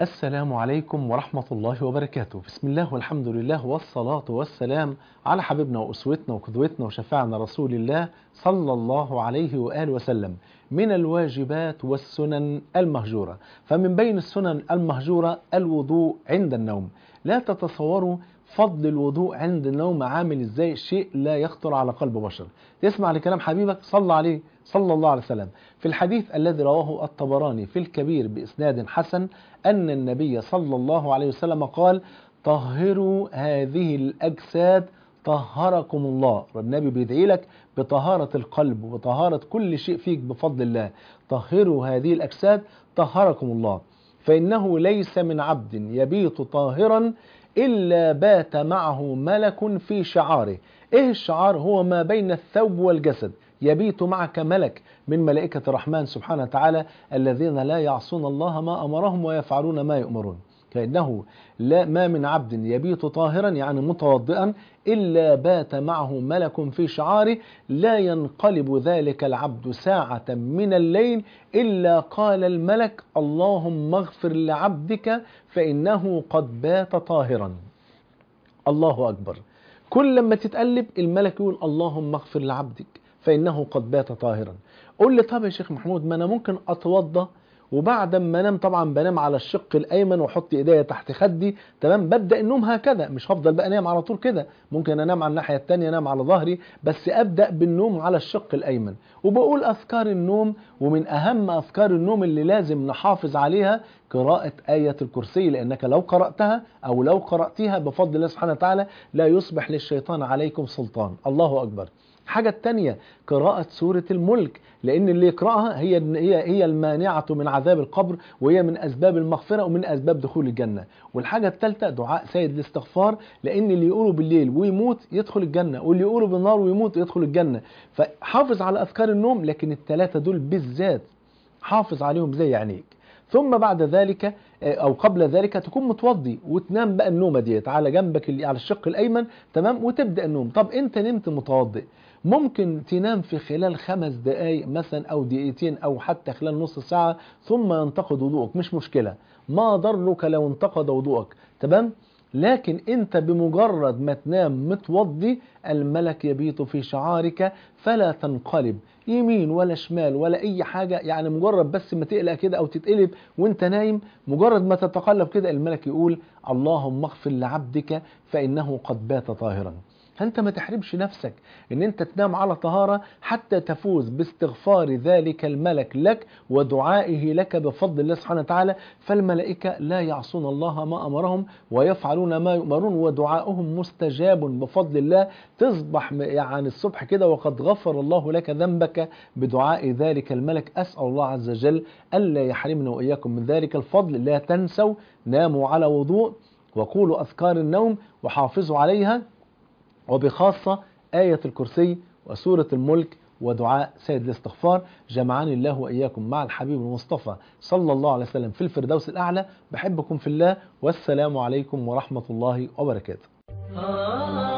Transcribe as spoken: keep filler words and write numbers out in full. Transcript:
السلام عليكم ورحمة الله وبركاته. بسم الله والحمد لله والصلاة والسلام على حبيبنا وأسوتنا وقدوتنا وشفاعنا رسول الله صلى الله عليه وآله وسلم. من الواجبات والسنن المهجورة، فمن بين السنن المهجورة الوضوء عند النوم. لا تتصوروا فضل الوضوء عند النوم عامل ازاي، شيء لا يخطر على قلب بشر. تسمع لكلام حبيبك صلى عليه صلى الله عليه وسلم في الحديث الذي رواه الطبراني في الكبير بإسناد حسن أن النبي صلى الله عليه وسلم قال: طهروا هذه الأجساد طهركم الله. النبي بيدعي لك بطهارة القلب وبطهارة كل شيء فيك بفضل الله. طهروا هذه الأجساد طهركم الله، فإنه ليس من عبد يبيت طاهرا إلا بات معه ملك في شعاره. إيه الشعار؟ هو ما بين الثوب والجسد. يبيت معك ملك من ملائكة الرحمن سبحانه وتعالى الذين لا يعصون الله ما أمرهم ويفعلون ما يؤمرون. فإنه لا ما من عبد يبيت طاهرا يعني متوضئا إلا بات معه ملك في شعاره، لا ينقلب ذلك العبد ساعة من الليل إلا قال الملك: اللهم اغفر لعبدك فإنه قد بات طاهرا. الله أكبر. كل لما تتقلب الملك يقول: اللهم اغفر لعبدك فإنه قد بات طاهرا. قول لي: طب يا شيخ محمود، ما أنا ممكن أتوضى وبعد ما انام طبعا بنام على الشق الايمن واحط ايديا تحت خدي، تمام، ببدا النوم هكذا، مش هفضل بقى انام على طول كده، ممكن انام على الناحيه الثانيه، انام على ظهري، بس ابدا بالنوم على الشق الايمن. وبقول اذكار النوم، ومن اهم اذكار النوم اللي لازم نحافظ عليها قراءة آية الكرسي، لأنك لو قرأتها أو لو قرأتيها بفضل الله سبحانه وتعالى لا يصبح للشيطان عليكم سلطان. الله أكبر. حاجة التانية قراءة سورة الملك، لأن اللي يقرأها هي هي هي المانعة من عذاب القبر، وهي من أسباب المغفرة ومن أسباب دخول الجنة. والحاجة الثالثة دعاء سيد الاستغفار، لأن اللي يقوله بالليل ويموت يدخل الجنة، واللي يقوله بالنهار ويموت يدخل الجنة. فحافظ على أذكار النوم، لكن الثلاثة دول بالذات حافظ عليهم زي عينيك. ثم بعد ذلك او قبل ذلك تكون متوضي وتنام بقى النومه ديت على جنبك اللي على الشق الايمن، تمام، وتبدا النوم. طب انت نمت متوضئ، ممكن تنام في خلال خمس دقائق مثلا او دقيقتين او حتى خلال نص ساعه ثم ينتقد وضوءك، مش مشكله، ما ضرك لو انتقد وضوءك، تمام. لكن انت بمجرد ما تنام متوضي الملك يبيت في شعارك فلا تنقلب يمين ولا شمال ولا اي حاجة. يعني مجرد بس ما تقلق كده او تتقلب وانت نايم، مجرد ما تتقلب كده الملك يقول: اللهم اغفر لعبدك فانه قد بات طاهرا. فانت ما تحرمش نفسك ان انت تنام على طهارة حتى تفوز باستغفار ذلك الملك لك ودعائه لك بفضل الله سبحانه وتعالى. فالملائكة لا يعصون الله ما امرهم ويفعلون ما يؤمرون، ودعاؤهم مستجاب بفضل الله. تصبح يعني الصبح كده وقد غفر الله لك ذنبك بدعاء ذلك الملك. اسأل الله عز وجل الا يحرمنا واياكم من ذلك الفضل. لا تنسوا، ناموا على وضوء وقولوا اذكار النوم وحافظوا عليها، وبخاصة آية الكرسي وسورة الملك ودعاء سيد الاستغفار. جمعني الله وإياكم مع الحبيب المصطفى صلى الله عليه وسلم في الفردوس الأعلى. بحبكم في الله، والسلام عليكم ورحمة الله وبركاته.